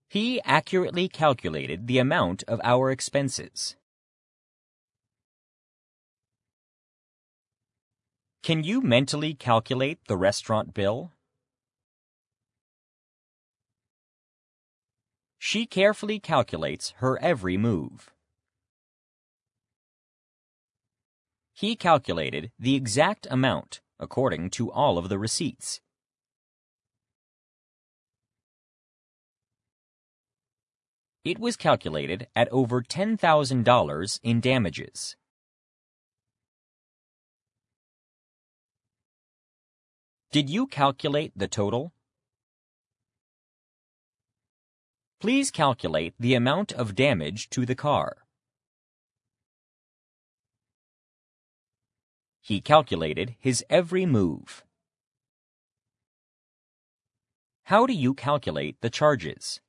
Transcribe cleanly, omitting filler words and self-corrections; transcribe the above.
He accurately calculated the amount of our expenses. Can you mentally calculate the restaurant bill? She carefully calculates her every move. He calculated the exact amount according to all of the receipts. It was calculated at over $10,000 in damages. Did you calculate the total? Please calculate the amount of damage to the car. He calculated his every move. How do you calculate the charges?